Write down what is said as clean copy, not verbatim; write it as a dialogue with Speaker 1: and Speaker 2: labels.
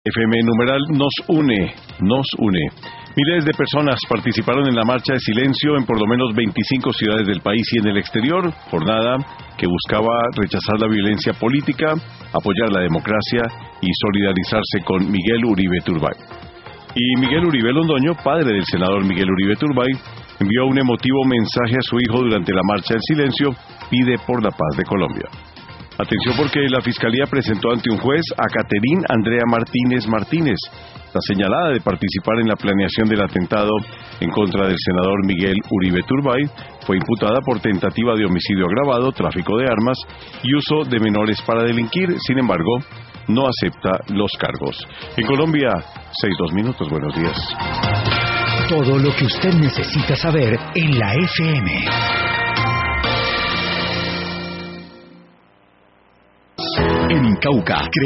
Speaker 1: FM numeral nos une. Miles de personas participaron en la marcha de silencio en por lo menos 25 ciudades del país y en el exterior, jornada que buscaba rechazar la violencia política, apoyar la democracia y solidarizarse con Miguel Uribe Turbay. Y Miguel Uribe Londoño, padre del senador Miguel Uribe Turbay, envió un emotivo mensaje a su hijo durante la marcha del silencio, pide por la paz de Colombia. Atención porque la Fiscalía presentó ante un juez a Caterín Andrea Martínez, la señalada de participar en la planeación del atentado en contra del senador Miguel Uribe Turbay. Fue imputada por tentativa de homicidio agravado, tráfico de armas y uso de menores para delinquir. Sin embargo, no acepta los cargos. En Colombia, 6:02 buenos días.
Speaker 2: Todo lo que usted necesita saber en la FM. En Cauca.